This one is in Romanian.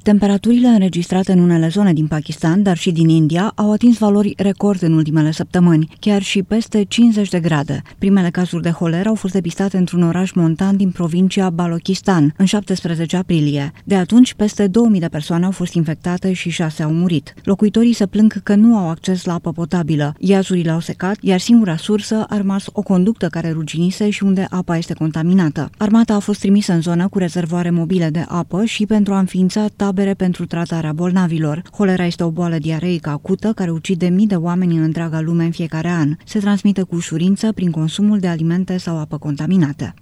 Temperaturile înregistrate în unele zone din Pakistan, dar și din India, au atins valori record în ultimele săptămâni, chiar și peste 50 de grade. Primele cazuri de holeră au fost depistate într-un oraș montan din provincia Balochistan, în 17 aprilie. De atunci, peste 2000 de persoane au fost infectate și 6 au murit. Locuitorii se plâng că nu au acces la apă potabilă. Iazurile au secat, iar singura sursă a rămas o conductă care ruginise și unde apa este contaminată. Armata a fost trimisă în zonă cu rezervoare mobile de apă și pentru a înființa tabere pentru tratarea bolnavilor. Holera este o boală diareică acută care ucide mii de oameni în întreaga lume în fiecare an. Se transmite cu ușurință prin consumul de alimente sau apă contaminată.